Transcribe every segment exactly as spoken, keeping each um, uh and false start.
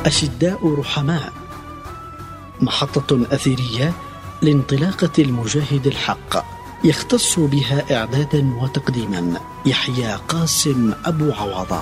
أشداء رحماء، محطة أثيرية لانطلاقة المجاهد الحق، يختص بها إعدادا وتقديما يحيى قاسم أبو عوضة.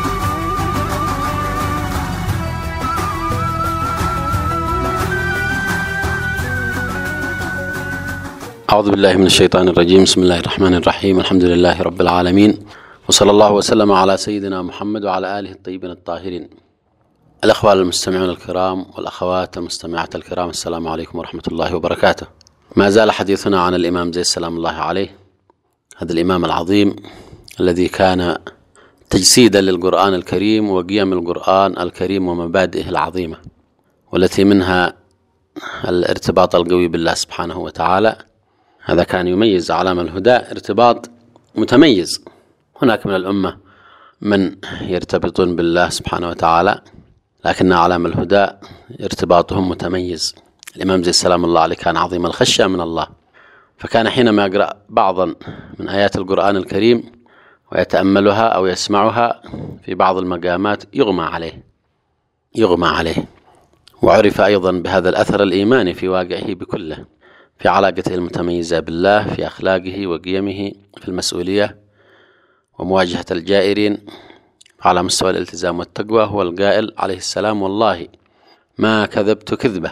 أعوذ بالله من الشيطان الرجيم. بسم الله الرحمن الرحيم. الحمد لله رب العالمين، وصلى الله وسلم على سيدنا محمد وعلى آله الطيبين الطاهرين. الأخوة المستمعون الكرام والأخوات المستمعات الكرام، السلام عليكم ورحمة الله وبركاته. ما زال حديثنا عن الإمام زيد سلام الله عليه، هذا الإمام العظيم الذي كان تجسيدا للقرآن الكريم وقيم القرآن الكريم ومبادئه العظيمة، والتي منها الارتباط القوي بالله سبحانه وتعالى. هذا كان يميز أعلام الهدى ارتباط متميز. هناك من الأمة من يرتبطون بالله سبحانه وتعالى، لكن أعلام الهدى ارتباطهم متميز. الإمام زيد سلام الله عليه كان عظيم الخشية من الله، فكان حينما يقرأ بعضا من آيات القرآن الكريم ويتأملها أو يسمعها في بعض المقامات يغمى عليه يغمى عليه وعرف أيضا بهذا الأثر الإيماني في واقعه بكله، في علاقته المتميزة بالله، في أخلاقه وقيمه، في المسؤولية ومواجهة الجائرين على مستوى الالتزام والتقوى. هو القائل عليه السلام: والله ما كذبت كذبة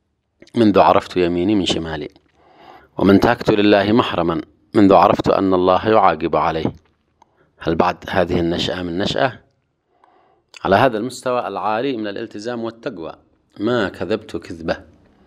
منذ عرفت يميني من شمالي، وما انتهكت لله محرما منذ عرفت أن الله يعاقب عليه. هل بعد هذه النشأة من نشأة على هذا المستوى العالي من الالتزام والتقوى؟ ما كذبت كذبة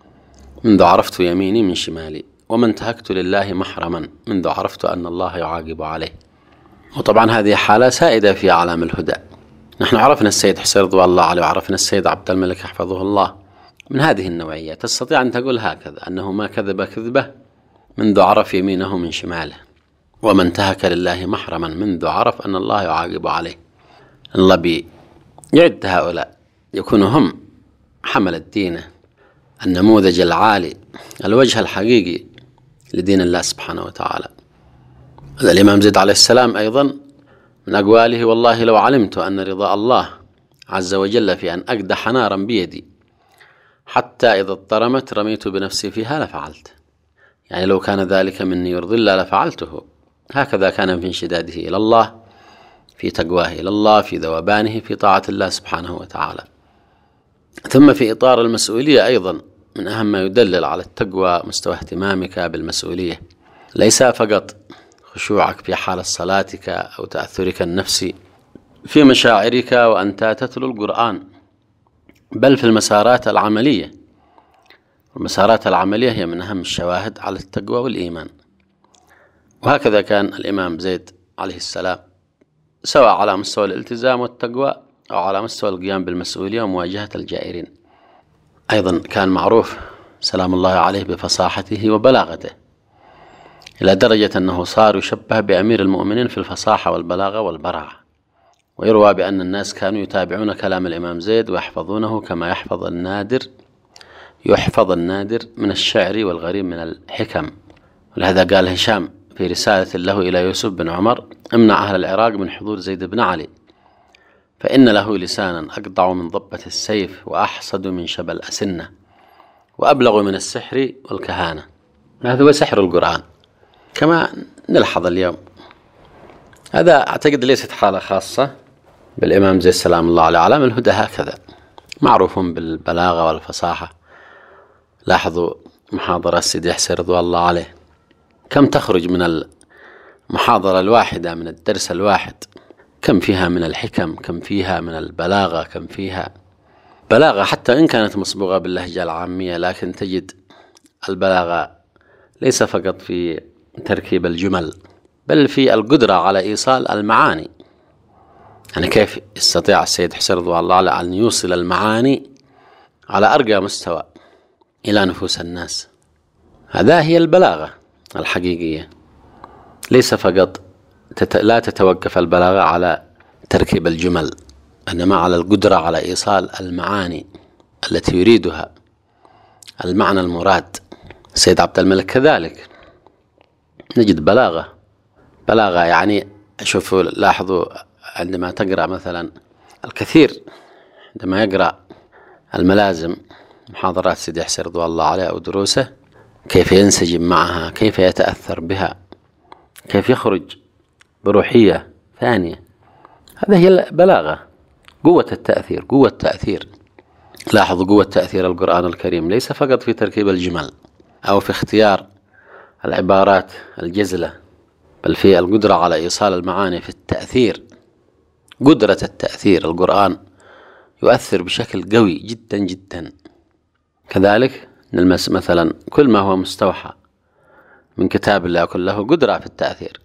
منذ عرفت يميني من شمالي، وما انتهكت لله محرما منذ عرفت أن الله يعاقب عليه. وطبعا هذه حالة سائدة في أعلام الهدى. نحن عرفنا السيد حسين رضوان الله عليه وعرفنا السيد عبد الملك حفظه الله من هذه النوعية، تستطيع أن تقول هكذا أنه ما كذب كذبة منذ عرف يمينه من شماله، وما انتهك لله محرما منذ عرف أن الله يعاقب عليه. الله بيعد هؤلاء يكونوا هم حمل الدين، النموذج العالي، الوجه الحقيقي لدين الله سبحانه وتعالى. الإمام زيد عليه السلام أيضا من أقواله: والله لو علمت أن رضا الله عز وجل في أن أقدح نارا بيدي حتى إذا اضطرمت رميت بنفسي فيها لفعلت. يعني لو كان ذلك مني يرضي الله لفعلته. هكذا كان في انشداده إلى الله، في تقواه إلى الله، في ذوبانه في طاعة الله سبحانه وتعالى. ثم في إطار المسؤولية أيضا من أهم ما يدلل على التقوى مستوى اهتمامك بالمسؤولية، ليس فقط خشوعك في حال صلاتك أو تأثرك النفسي في مشاعرك وأنت تتلو القرآن، بل في المسارات العملية. المسارات العملية هي من أهم الشواهد على التقوى والإيمان. وهكذا كان الإمام زيد عليه السلام، سواء على مستوى الالتزام والتقوى أو على مستوى القيام بالمسؤولية ومواجهة الجائرين. أيضا كان معروف سلام الله عليه بفصاحته وبلاغته، إلى درجة أنه صار يشبه بأمير المؤمنين في الفصاحة والبلاغة والبراعة. ويروى بأن الناس كانوا يتابعون كلام الإمام زيد ويحفظونه كما يحفظ النادر يحفظ النادر من الشعر والغريب من الحكم. ولهذا قال هشام في رسالة له إلى يوسف بن عمر: امنع أهل العراق من حضور زيد بن علي، فإن له لسانا أقطع من ضبة السيف وأحصد من شبل الأسنة وأبلغ من السحر والكهانة. هذا هو سحر القرآن كما نلحظ اليوم. هذا أعتقد ليست حالة خاصة بالإمام زيد سلام الله عليه. أعلام الهدى هكذا معروفون بالبلاغة والفصاحة. لاحظوا محاضرة سيدي حسين رضوان الله عليه، كم تخرج من المحاضرة الواحدة، من الدرس الواحد، كم فيها من الحكم، كم فيها من البلاغة، كم فيها بلاغة حتى إن كانت مصبوغة باللهجة العامية، لكن تجد البلاغة ليس فقط في تركيب الجمل، بل في القدرة على إيصال المعاني. يعني كيف يستطيع السيد حسين رضوان الله عليه أن يوصل المعاني على أرقى مستوى إلى نفوس الناس؟ هذا هي البلاغة الحقيقية. ليس فقط تت... لا تتوقف البلاغة على تركيب الجمل، إنما على القدرة على إيصال المعاني التي يريدها، المعنى المراد. السيد عبد الملك كذلك نجد بلاغة بلاغة يعني شوفوا لاحظوا عندما تقرأ مثلا الكثير عندما يقرأ الملازم، محاضرات سيدي حسين رضوان الله عليه أو دروسه، كيف ينسجم معها، كيف يتأثر بها، كيف يخرج بروحية ثانية. هذا هي البلاغة، قوة التأثير، قوة التأثير. لاحظوا قوة تأثير القرآن الكريم ليس فقط في تركيب الجمل أو في اختيار العبارات الجزلة، بل في القدرة على إيصال المعاني في التأثير. قدرة التأثير، القرآن يؤثر بشكل قوي جدا جدا. كذلك نلمس مثلا كل ما هو مستوحى من كتاب الله يكون له قدرة في التأثير.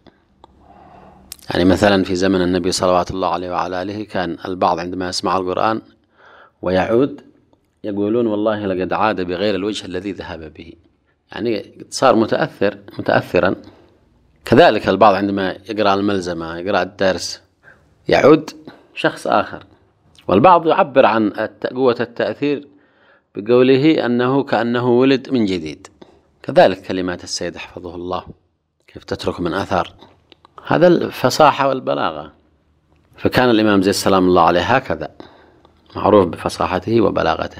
يعني مثلا في زمن النبي صلوات الله عليه وعلى آله كان البعض عندما يسمع القرآن ويعود يقولون والله لقد عاد بغير الوجه الذي ذهب به، يعني صار متأثر متأثرا. كذلك البعض عندما يقرأ الملزمة، يقرأ الدرس، يعود شخص آخر. والبعض يعبر عن قوة التأثير بقوله أنه كأنه ولد من جديد. كذلك كلمات السيد حفظه الله كيف تترك من أثر، هذا الفصاحة والبلاغة. فكان الإمام زيد سلام الله عليه هكذا معروف بفصاحته وبلاغته.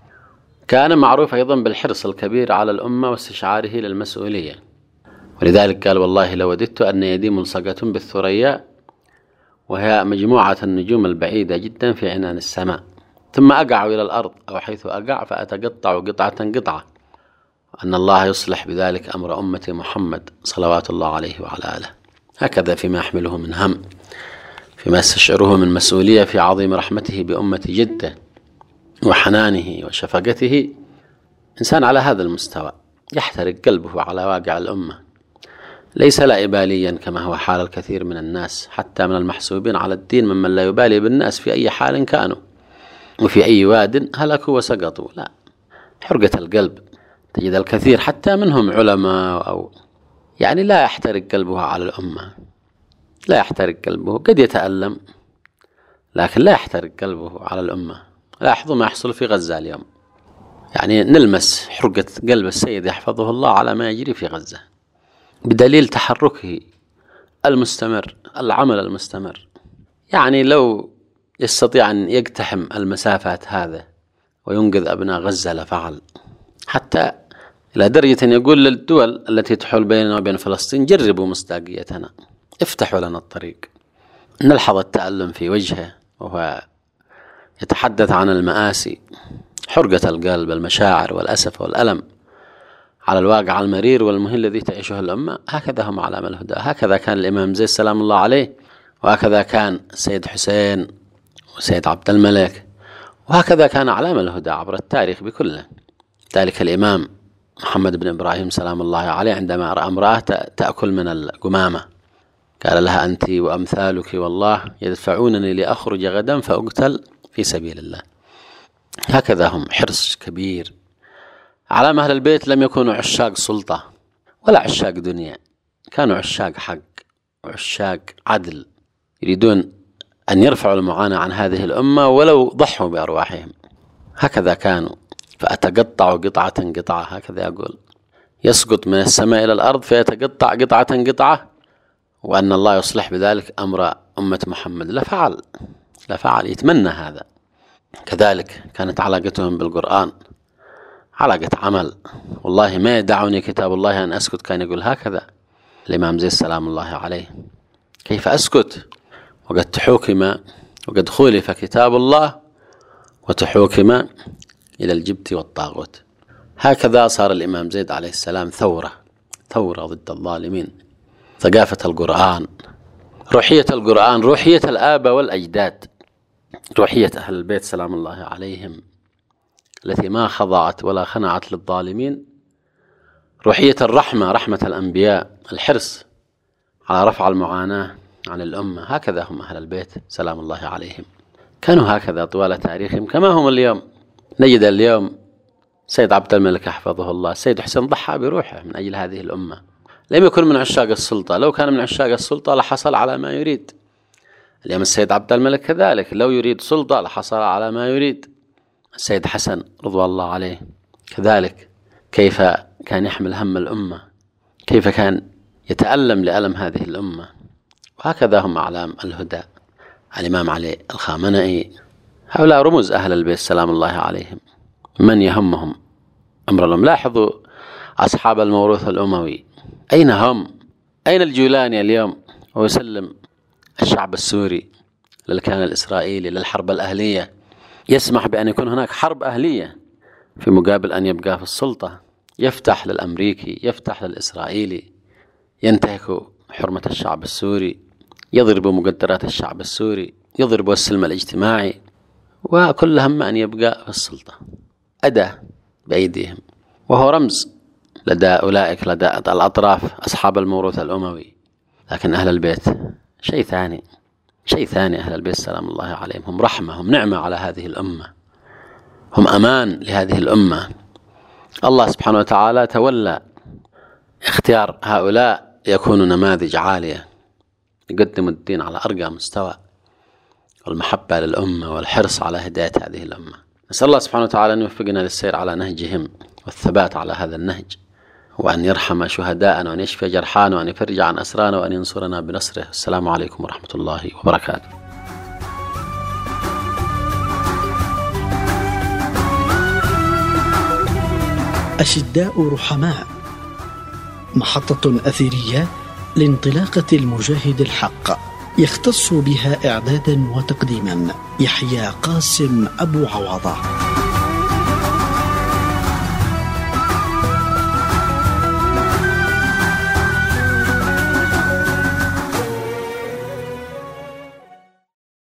كان معروف أيضا بالحرص الكبير على الأمة واستشعاره للمسؤولية، ولذلك قال والله لوددت أن يدي ملصقة بالثريا وهي مجموعة النجوم البعيدة جدا في عنان السماء، ثم أقع إلى الأرض أو حيث أقع فأتقطع قطعة قطعة، أن الله يصلح بذلك أمر أمة محمد صلوات الله عليه وعلى آله. هكذا فيما يحمله من هم، فيما يستشعره من مسؤولية في عظيم رحمته بأمة جده وحنانه وشفقته، إنسان على هذا المستوى يحترق قلبه على واقع الأمة، ليس لا إباليا كما هو حال الكثير من الناس، حتى من المحسوبين على الدين ممن لا يبالي بالناس في أي حال كانوا وفي أي واد هلكوا وسقطوا. لا، حرقة القلب. تجد الكثير حتى منهم علماء أو يعني لا يحترق قلبه على الأمة، لا يحترق قلبه، قد يتألم لكن لا يحترق قلبه على الأمة. لاحظوا ما يحصل في غزة اليوم، يعني نلمس حرقة قلب السيد يحفظه الله على ما يجري في غزة بدليل تحركه المستمر، العمل المستمر. يعني لو يستطيع أن يقتحم المسافات هذا وينقذ أبناء غزة لفعل، حتى إلى درجة يقول للدول التي تحول بيننا وبين فلسطين جربوا مصداقيتنا، افتحوا لنا الطريق. نلحظ التألم في وجهه وهو يتحدث عن المآسي، حرقة القلب، المشاعر والأسف والألم على الواقع المرير والمهين الذي تعيشه الأمة. هكذا هم علام الهدى. هكذا كان الإمام زيد سلام الله عليه، وهكذا كان السيد حسين وسيد عبد الملك، وهكذا كان علام الهدى عبر التاريخ بكله. ذلك الإمام محمد بن إبراهيم سلام الله عليه عندما رأى امرأة تأكل من القمامة قال لها أنت وأمثالك والله يدفعونني لأخرج غدا فأقتل في سبيل الله. هكذا هم، حرص كبير. علام أهل البيت لم يكونوا عشاق سلطة ولا عشاق دنيا، كانوا عشاق حق وعشاق عدل، يريدون أن يرفعوا المعاناة عن هذه الأمة ولو ضحوا بأرواحهم. هكذا كانوا. فأتقطع قطعة قطعة، هكذا يقول، يسقط من السماء إلى الأرض فيتقطع قطعة قطعة، وأن الله يصلح بذلك أمر أمة محمد. لفعل لفعل يتمنى هذا. كذلك كانت علاقتهم بالقرآن علاقة عمل. والله ما يدعني كتاب الله أن أسكت، كان يقول هكذا الإمام زيد سلام الله عليه، كيف أسكت وقد تحوكم وقد خولف كتاب الله وتحوكم إلى الجبت والطاغوت. هكذا صار الإمام زيد عليه السلام ثورة ثورة ضد الظالمين. ثقافة القرآن، روحية القرآن، روحية الآباء والأجداد، روحية أهل البيت سلام الله عليهم التي ما خضعت ولا خنعت للظالمين، روحية الرحمة، رحمة الأنبياء، الحرص على رفع المعاناة عن الأمة. هكذا هم أهل البيت سلام الله عليهم، كانوا هكذا طوال تاريخهم كما هم اليوم. نجد اليوم سيد عبد الملك حفظه الله، سيد حسين ضحى بروحه من أجل هذه الأمة، لم يكن من عشاق السلطة، لو كان من عشاق السلطة لحصل على ما يريد. اليوم السيد عبد الملك كذلك، لو يريد سلطة لحصل على ما يريد. السيد حسن رضوان الله عليه كذلك، كيف كان يحمل هم الأمة، كيف كان يتألم لألم هذه الأمة. وهكذا هم أعلام الهدى. الإمام علي الخامنئي هؤلاء رموز أهل البيت سلام الله عليهم، من يهمهم أمر الأمة. لاحظوا أصحاب الموروث الأموي، أين هم؟ أين الجولاني اليوم ويسلم الشعب السوري للكيان الإسرائيلي للحرب الأهلية، يسمح بأن يكون هناك حرب أهلية في مقابل أن يبقى في السلطة، يفتح للأمريكي، يفتح للإسرائيلي، ينتهك حرمة الشعب السوري، يضرب مقدرات الشعب السوري، يضرب السلم الاجتماعي، وكل هم أن يبقى في السلطة، أداة بأيديهم، وهو رمز لدى أولئك، لدى الأطراف أصحاب الموروث الأموي. لكن أهل البيت شيء ثاني، شيء ثاني. أهل البيت سلام الله عليهم هم رحمة، هم نعمة على هذه الأمة، هم أمان لهذه الأمة. الله سبحانه وتعالى تولى اختيار هؤلاء يكونوا نماذج عالية، يقدموا الدين على أرقى مستوى، والمحبة للأمة والحرص على هداية هذه الأمة. نسأل الله سبحانه وتعالى أن يوفقنا للسير على نهجهم والثبات على هذا النهج، وأن يرحم شهداءنا، وأن يشفي جرحانا، وأن يفرج عن أسرانا، وأن ينصرنا بنصره. السلام عليكم ورحمة الله وبركاته. أشداء رحماء، محطة أثيرية لانطلاقة المجاهد الحق، يختص بها إعدادا وتقديما يحيى قاسم أبو عوضة.